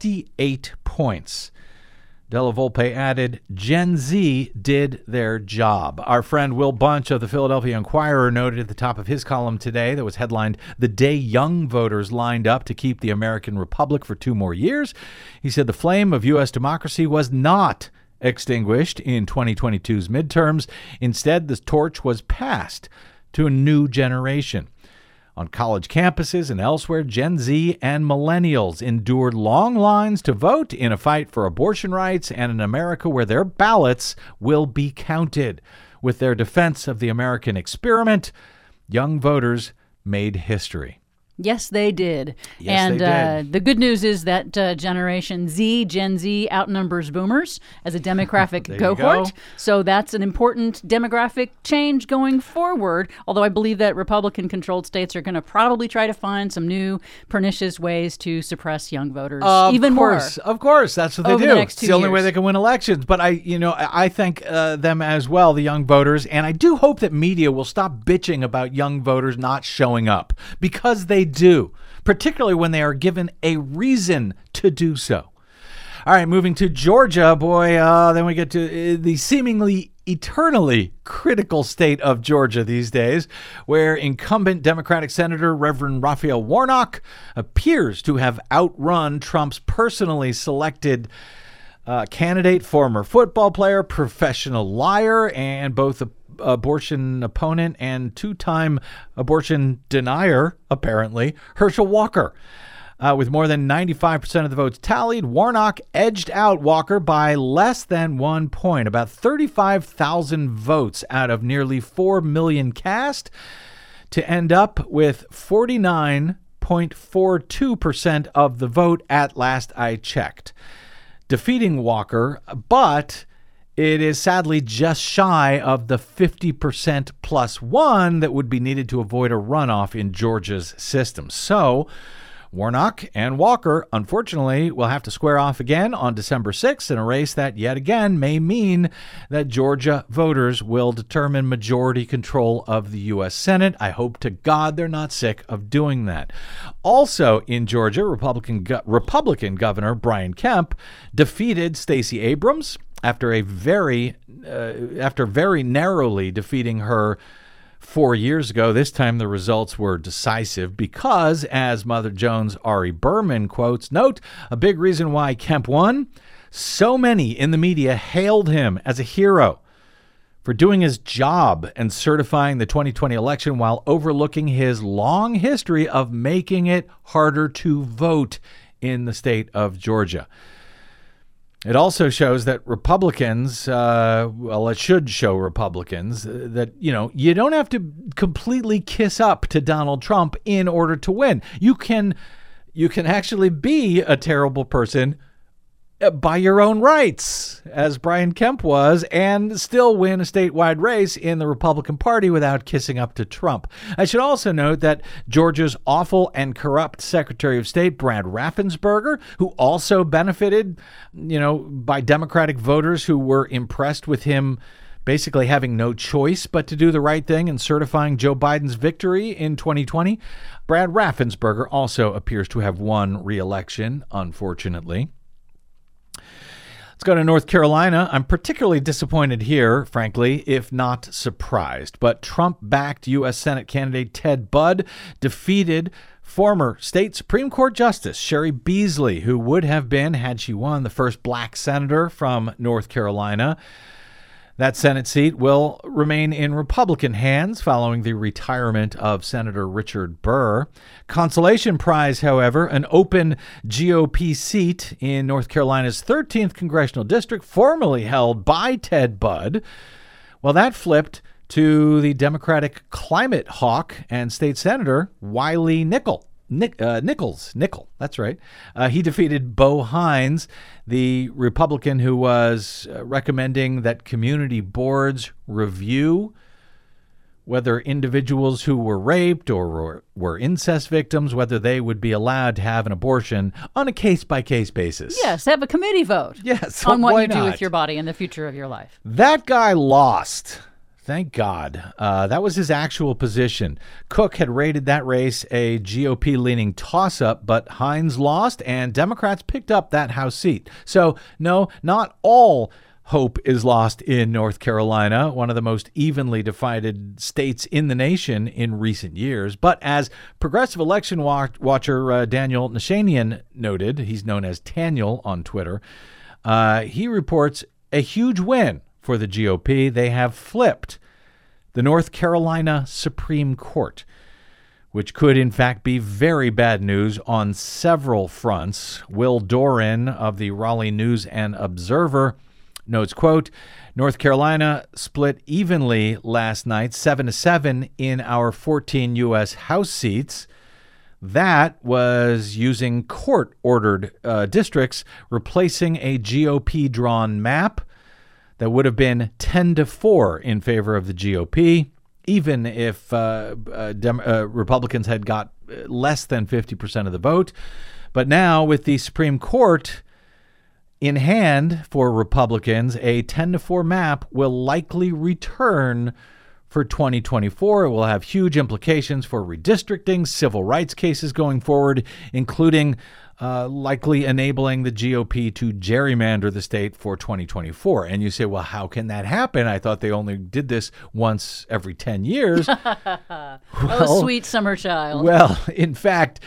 Speaker 3: 28 points. Della Volpe added, Gen Z did their job. Our friend Will Bunch of the Philadelphia Inquirer noted at the top of his column today that was headlined, "The Day Young Voters Lined Up to Keep the American Republic for 2 more years." He said the flame of U.S. democracy was not extinguished in 2022's midterms. Instead, the torch was passed to a new generation. On college campuses and elsewhere, Gen Z and millennials endured long lines to vote in a fight for abortion rights and an America where their ballots will be counted. With their defense of the American experiment, young voters made history.
Speaker 5: Yes, they did.
Speaker 3: Yes,
Speaker 5: and
Speaker 3: they did.
Speaker 5: The good news is that Generation Z, Gen Z, outnumbers boomers as a demographic cohort. So that's an important demographic change going forward, although I believe that Republican-controlled states are going to probably try to find some new pernicious ways to suppress young voters even more.
Speaker 3: Of course. That's what they
Speaker 5: over
Speaker 3: do.
Speaker 5: The next 2
Speaker 3: it's the only way
Speaker 5: years.
Speaker 3: they can win elections. But I thank them as well, the young voters. And I do hope that media will stop bitching about young voters not showing up, because they do, particularly when they are given a reason to do so. All right, moving to Georgia, then we get to the seemingly eternally critical state of Georgia these days, where incumbent Democratic Senator Reverend Raphael Warnock appears to have outrun Trump's personally selected candidate, former football player, professional liar, and both abortion opponent and 2-time abortion denier, apparently, Herschel Walker. With more than 95% of the votes tallied, Warnock edged out Walker by less than 1 point, about 35,000 votes out of nearly 4 million cast, to end up with 49.42% of the vote at last I checked, defeating Walker, but it is sadly just shy of the 50% plus 1 that would be needed to avoid a runoff in Georgia's system. So Warnock and Walker, unfortunately, will have to square off again on December 6th in a race that yet again may mean that Georgia voters will determine majority control of the U.S. Senate. I hope to God they're not sick of doing that. Also in Georgia, Republican Governor Brian Kemp defeated Stacey Abrams after very narrowly defeating her 4 years ago. This time the results were decisive because, as Mother Jones' Ari Berman quotes, note, a big reason why Kemp won, so many in the media hailed him as a hero for doing his job and certifying the 2020 election while overlooking his long history of making it harder to vote in the state of Georgia. It also shows that Republicans, it should show Republicans that, you don't have to completely kiss up to Donald Trump in order to win. You can actually be a terrible person by your own rights, as Brian Kemp was, and still win a statewide race in the Republican Party without kissing up to Trump. I should also note that Georgia's awful and corrupt Secretary of State, Brad Raffensperger, who also benefited, by Democratic voters who were impressed with him basically having no choice but to do the right thing and certifying Joe Biden's victory in 2020. Brad Raffensperger also appears to have won re-election, unfortunately. Let's go to North Carolina. I'm particularly disappointed here, frankly, if not surprised. But Trump-backed U.S. Senate candidate Ted Budd defeated former state Supreme Court Justice Cheri Beasley, who would have been, had she won, the first black senator from North Carolina. That Senate seat will remain in Republican hands following the retirement of Senator Richard Burr. Consolation prize, however, an open GOP seat in North Carolina's 13th congressional district, formerly held by Ted Budd. Well, that flipped to the Democratic climate hawk and state senator Wiley Nickel. Nickel, that's right. He defeated Bo Hines, the Republican who was recommending that community boards review whether individuals who were raped or were incest victims, whether they would be allowed to have an abortion on a case-by-case basis.
Speaker 5: Yes, have a committee vote.
Speaker 3: Yes,
Speaker 5: on what
Speaker 3: why
Speaker 5: you do
Speaker 3: not?
Speaker 5: with your body and the future of your life.
Speaker 3: That guy lost. Thank God. That was his actual position. Cook had rated that race a GOP-leaning toss-up, but Hines lost, and Democrats picked up that House seat. So, no, not all hope is lost in North Carolina, one of the most evenly divided states in the nation in recent years. But as progressive election watcher Daniel Nashanian noted, he's known as Taniel on Twitter, he reports a huge win for the GOP. They have flipped the North Carolina Supreme Court, which could in fact be very bad news on several fronts. Will Doran of the Raleigh News and Observer notes, quote, North Carolina split evenly last night, 7-7 in our 14 U.S. House seats. That was using court-ordered districts, replacing a GOP-drawn map that would have been 10-4 in favor of the GOP, even if Republicans had got less than 50% of the vote. But now, with the Supreme Court in hand for Republicans, a 10-4 map will likely return for 2024. It will have huge implications for redistricting, civil rights cases going forward, including likely enabling the GOP to gerrymander the state for 2024. And you say, well, how can that happen? I thought they only did this once every 10 years.
Speaker 5: Oh, sweet summer child.
Speaker 3: Well, in fact,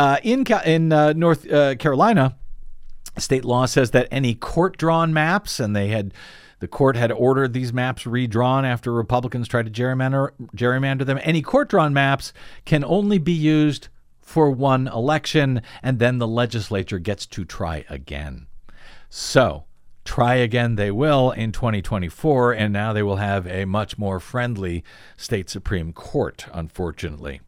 Speaker 3: in North Carolina, state law says that any court-drawn maps, and the court had ordered these maps redrawn after Republicans tried to gerrymander them. Any court-drawn maps can only be used for one election, and then the legislature gets to try again. So, try again they will in 2024, and now they will have a much more friendly state Supreme Court, unfortunately.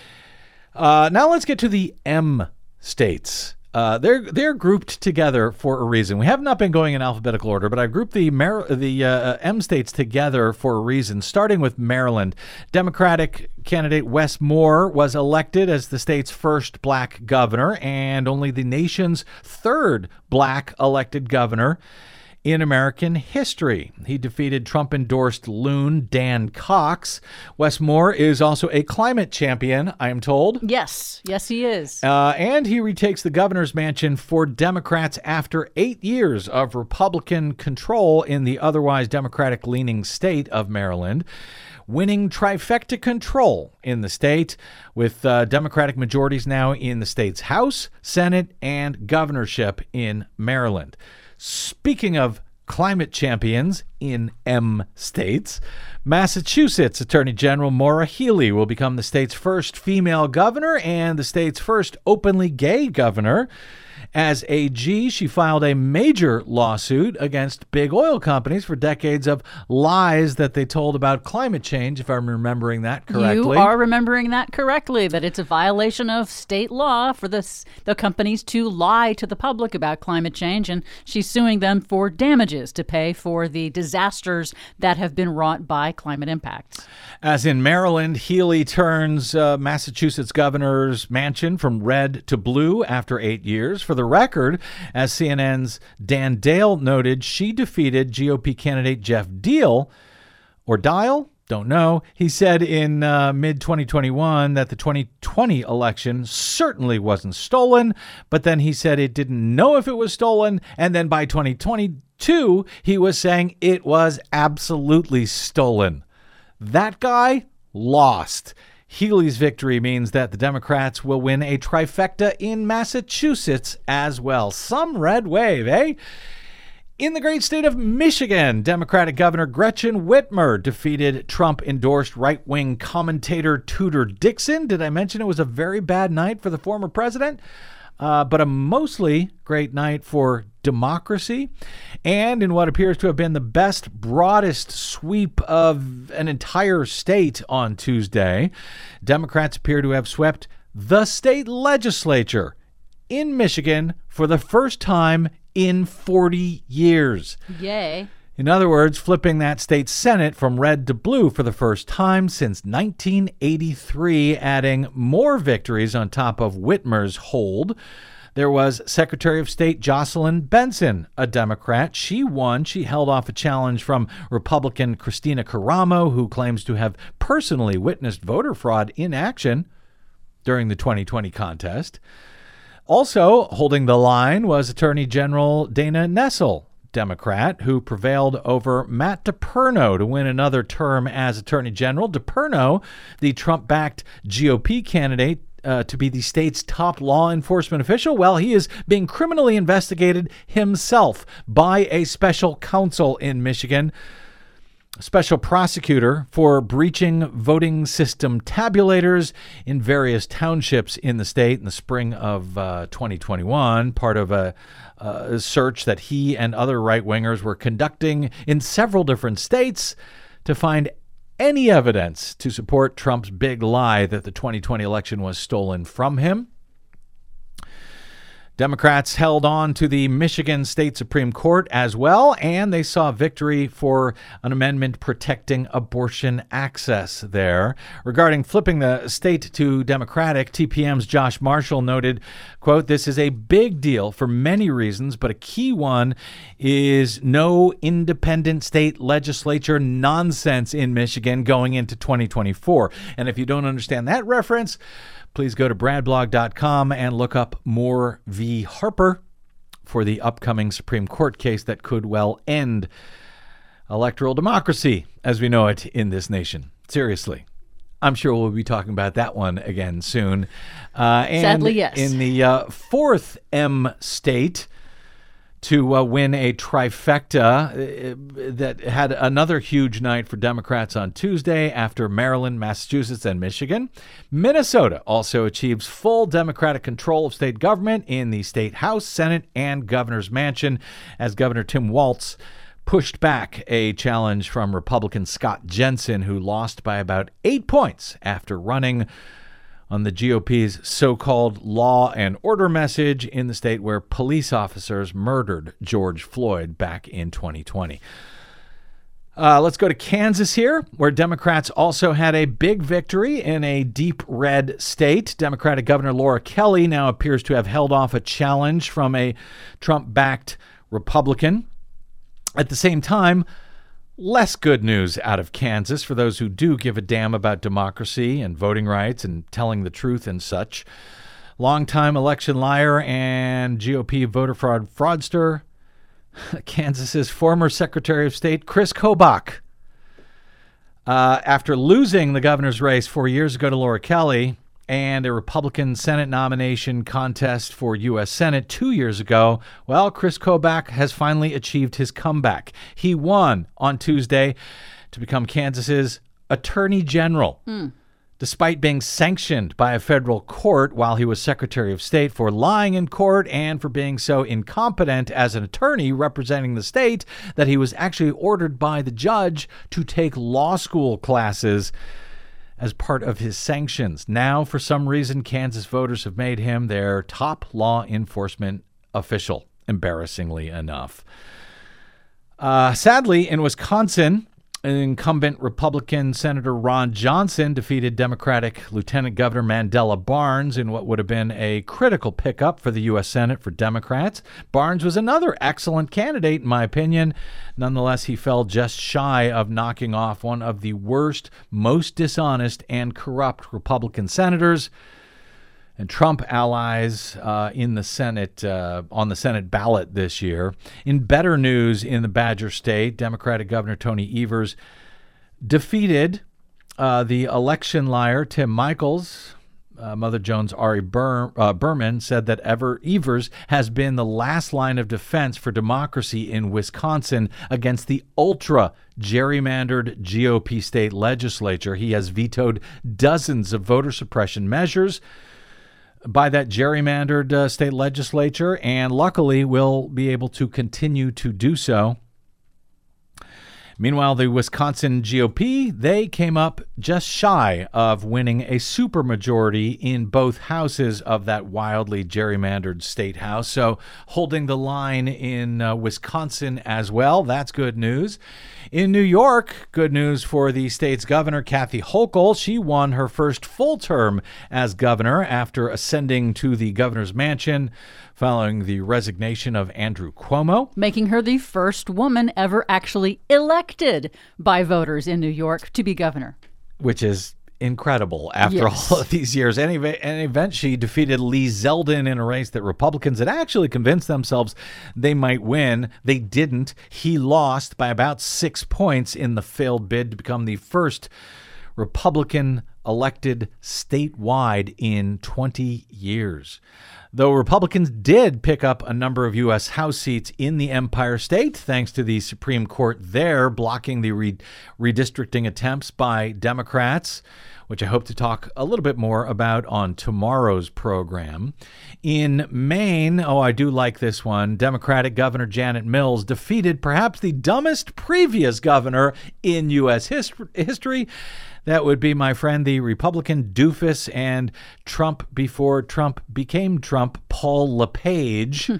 Speaker 3: Now let's get to the M states. They're grouped together for a reason. We have not been going in alphabetical order, but I've grouped the M states together for a reason, starting with Maryland. Democratic candidate Wes Moore was elected as the state's first black governor and only the nation's third black elected governor in American history. He defeated Trump-endorsed loon Dan Cox. Wes Moore is also a climate champion, I am told.
Speaker 5: Yes, he is.
Speaker 3: And he retakes the governor's mansion for Democrats after 8 years of Republican control in the otherwise Democratic-leaning state of Maryland, winning trifecta control in the state with Democratic majorities now in the state's House, Senate, and governorship in Maryland. Speaking of climate champions in M states, Massachusetts Attorney General Maura Healey will become the state's first female governor and the state's first openly gay governor. As AG, she filed a major lawsuit against big oil companies for decades of lies that they told about climate change, if I'm remembering that correctly.
Speaker 5: You are remembering that correctly, that it's a violation of state law for the companies to lie to the public about climate change, and she's suing them for damages to pay for the disasters that have been wrought by climate impacts.
Speaker 3: As in Maryland, Healey turns Massachusetts governor's mansion from red to blue after 8 years. For the record, as CNN's Dan Dale noted, she defeated GOP candidate Jeff Deal, or Dial? Don't know. He said in mid-2021 that the 2020 election certainly wasn't stolen, but then he said it didn't know if it was stolen, and then by 2022, he was saying it was absolutely stolen. That guy lost. Healey's victory means that the Democrats will win a trifecta in Massachusetts as well. Some red wave, eh? In the great state of Michigan, Democratic Governor Gretchen Whitmer defeated Trump-endorsed right-wing commentator Tudor Dixon. Did I mention it was a very bad night for the former president? But a mostly great night for democracy. And in what appears to have been the best, broadest sweep of an entire state on Tuesday, Democrats appear to have swept the state legislature in Michigan for the first time in 40 years.
Speaker 5: Yay.
Speaker 3: In other words, flipping that state Senate from red to blue for the first time since 1983, adding more victories on top of Whitmer's hold. There was Secretary of State Jocelyn Benson, a Democrat. She won. She held off a challenge from Republican Christina Caramo, who claims to have personally witnessed voter fraud in action during the 2020 contest. Also holding the line was Attorney General Dana Nessel, Democrat, who prevailed over Matt DePerno to win another term as Attorney General. DePerno, the Trump-backed GOP candidate to be the state's top law enforcement official, well, he is being criminally investigated himself by a special counsel in Michigan. Special prosecutor for breaching voting system tabulators in various townships in the state in the spring of 2021, part of a search that he and other right-wingers were conducting in several different states to find any evidence to support Trump's big lie that the 2020 election was stolen from him. Democrats held on to the Michigan State Supreme Court as well, and they saw victory for an amendment protecting abortion access there. Regarding flipping the state to Democratic, TPM's Josh Marshall noted, quote, "This is a big deal for many reasons, but a key one is no independent state legislature nonsense in Michigan going into 2024. And if you don't understand that reference, please go to bradblog.com and look up Moore v. Harper for the upcoming Supreme Court case that could well end electoral democracy as we know it in this nation. Seriously. I'm sure we'll be talking about that one again soon. And
Speaker 5: sadly, yes.
Speaker 3: In the fourth M state to win a trifecta that had another huge night for Democrats on Tuesday after Maryland, Massachusetts, and Michigan. Minnesota also achieves full Democratic control of state government in the state House, Senate, and governor's mansion as Governor Tim Walz pushed back a challenge from Republican Scott Jensen, who lost by about 8 points after running on the GOP's so-called law and order message in the state where police officers murdered George Floyd back in 2020. Let's go to Kansas here, where Democrats also had a big victory in a deep red state. Democratic Governor Laura Kelly now appears to have held off a challenge from a Trump-backed Republican. At the same time, less good news out of Kansas for those who do give a damn about democracy and voting rights and telling the truth and such. Longtime election liar and GOP voter fraud fraudster, Kansas's former Secretary of State, Chris Kobach. After losing the governor's race 4 years ago to Laura Kelly and a Republican Senate nomination contest for U.S. Senate 2 years ago, well, Chris Kobach has finally achieved his comeback. He won on Tuesday to become Kansas's Attorney General. despite being sanctioned by a federal court while he was Secretary of State for lying in court and for being so incompetent as an attorney representing the state that he was actually ordered by the judge to take law school classes as part of his sanctions. Now, for some reason, Kansas voters have made him their top law enforcement official, embarrassingly enough. Sadly, in Wisconsin, incumbent Republican Senator Ron Johnson defeated Democratic Lieutenant Governor Mandela Barnes in what would have been a critical pickup for the U.S. Senate for Democrats. Barnes was another excellent candidate, in my opinion. Nonetheless, he fell just shy of knocking off one of the worst, most dishonest, and corrupt Republican senators and Trump allies in the Senate, on the Senate ballot this year. In better news in the Badger State, Democratic Governor Tony Evers defeated the election liar Tim Michels. Mother Jones Ari Berman said that Evers has been the last line of defense for democracy in Wisconsin against the ultra gerrymandered GOP state legislature. He has vetoed dozens of voter suppression measures by that gerrymandered state legislature, and luckily will be able to continue to do so. Meanwhile, the Wisconsin GOP, they came up just shy of winning a supermajority in both houses of that wildly gerrymandered state house. So holding the line in Wisconsin as well. That's good news. In New York, good news for the state's governor, Kathy Hochul. She won her first full term as governor after ascending to the governor's mansion following the resignation of Andrew Cuomo,
Speaker 5: making her the first woman ever actually elected by voters in New York to be governor.
Speaker 3: Which is incredible after all of these years. In any event, she defeated Lee Zeldin in a race that Republicans had actually convinced themselves they might win. They didn't. He lost by about 6 points in the failed bid to become the first Republican elected statewide in 20 years. Though Republicans did pick up a number of U.S. House seats in the Empire State, thanks to the Supreme Court there blocking the redistricting attempts by Democrats, which I hope to talk a little bit more about on tomorrow's program. In Maine, I do like this one, Democratic Governor Janet Mills defeated perhaps the dumbest previous governor in U.S. history. That would be, my friend, the Republican doofus and Trump before Trump became Trump, Paul LePage.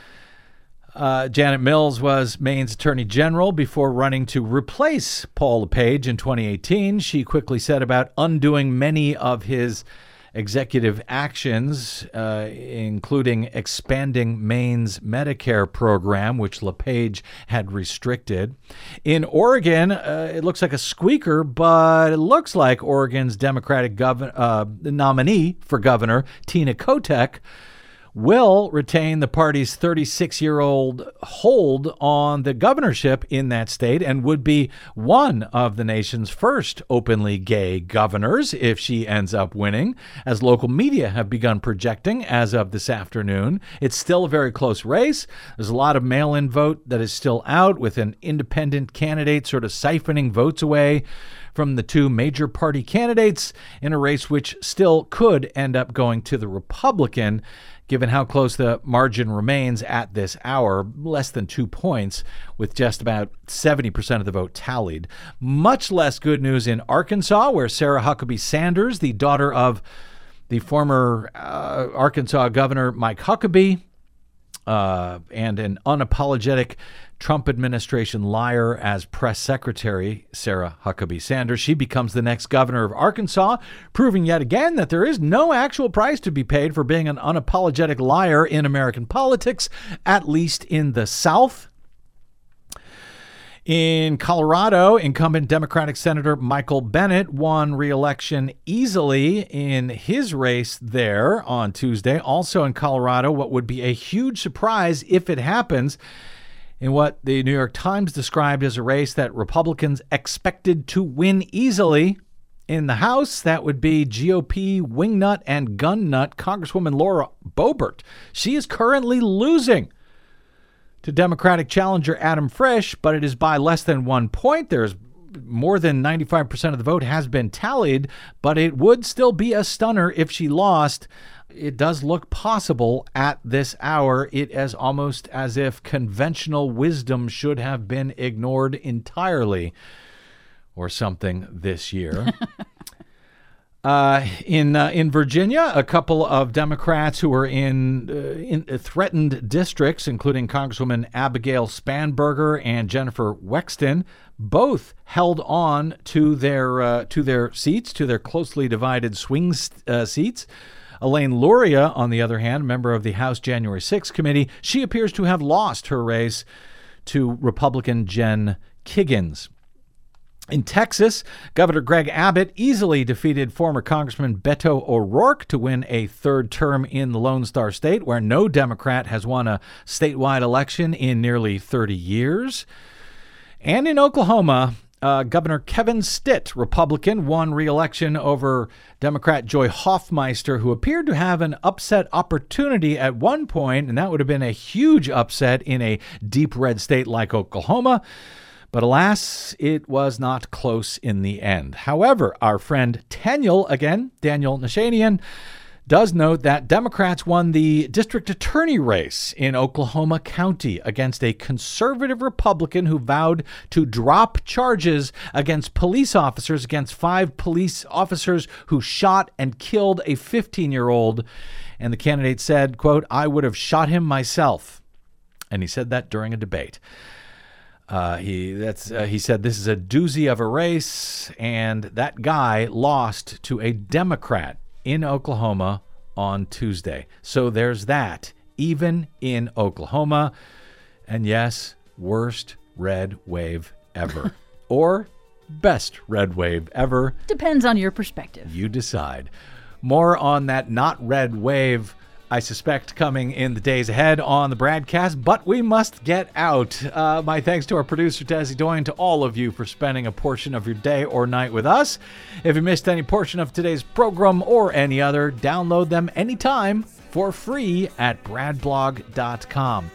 Speaker 3: Janet Mills was Maine's attorney general before running to replace Paul LePage in 2018. She quickly set about undoing many of his executive actions, including expanding Maine's Medicare program, which LePage had restricted. In Oregon, it looks like a squeaker, but it looks like Oregon's Democratic nominee for governor, Tina Kotek, will retain the party's 36-year-old hold on the governorship in that state and would be one of the nation's first openly gay governors if she ends up winning, as local media have begun projecting as of this afternoon. It's still a very close race. There's a lot of mail-in vote that is still out, with an independent candidate sort of siphoning votes away from the two major party candidates in a race which still could end up going to the Republican, given how close the margin remains at this hour, less than 2 points, with just about 70% of the vote tallied. Much less good news in Arkansas, where Sarah Huckabee Sanders, the daughter of the former Arkansas Governor Mike Huckabee, and an unapologetic Trump administration liar as press secretary, Sarah Huckabee Sanders. She becomes the next governor of Arkansas, proving yet again that there is no actual price to be paid for being an unapologetic liar in American politics, at least in the South. In Colorado, incumbent Democratic Senator Michael Bennet won re-election easily in his race there on Tuesday. Also in Colorado, what would be a huge surprise if it happens, in what the New York Times described as a race that Republicans expected to win easily. In the House, that would be GOP wingnut and gun nut Congresswoman Laura Boebert. She is currently losing to Democratic challenger Adam Frisch, but it is by less than 1 point. There's more than 95% of the vote has been tallied, but it would still be a stunner if she lost. It does look possible at this hour. It is almost as if conventional wisdom should have been ignored entirely or something this year. In Virginia, a couple of Democrats who were in threatened districts, including Congresswoman Abigail Spanberger and Jennifer Wexton, both held on to their seats, to their closely divided swing seats. Elaine Luria, on the other hand, member of the House January 6th committee, she appears to have lost her race to Republican Jen Kiggins. In Texas, Governor Greg Abbott easily defeated former Congressman Beto O'Rourke to win a third term in the Lone Star State, where no Democrat has won a statewide election in nearly 30 years. And in Oklahoma, Governor Kevin Stitt, Republican, won re-election over Democrat Joy Hoffmeister, who appeared to have an upset opportunity at one point, and that would have been a huge upset in a deep red state like Oklahoma. But alas, it was not close in the end. However, our friend Daniel Nashanian, does note that Democrats won the district attorney race in Oklahoma County against a conservative Republican who vowed to drop charges against police officers, against 5 police officers who shot and killed a 15-year-old. And the candidate said, quote, "I would have shot him myself." And he said that during a debate. He said this is a doozy of a race, and that guy lost to a Democrat in Oklahoma on Tuesday. So there's that, even in Oklahoma. And yes, worst red wave ever. Or best red wave ever.
Speaker 5: Depends on your perspective.
Speaker 3: You decide. More on that not red wave, I suspect, coming in the days ahead on the Bradcast, but we must get out. My thanks to our producer, Desi Doyen, to all of you for spending a portion of your day or night with us. If you missed any portion of today's program or any other, download them anytime for free at bradblog.com.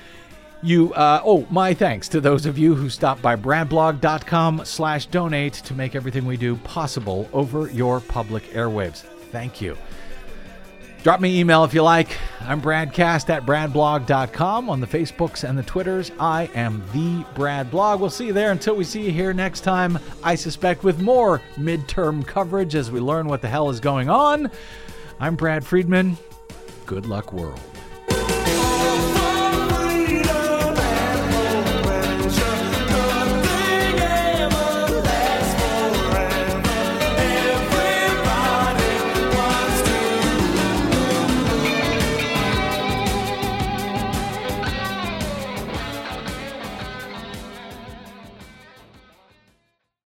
Speaker 3: My thanks to those of you who stopped by bradblog.com/donate to make everything we do possible over your public airwaves. Thank you. Drop me an email if you like. I'm bradcast@bradblog.com. On the Facebooks and the Twitters, I am the Brad Blog. We'll see you there until we see you here next time, I suspect with more midterm coverage as we learn what the hell is going on. I'm Brad Friedman. Good luck, world.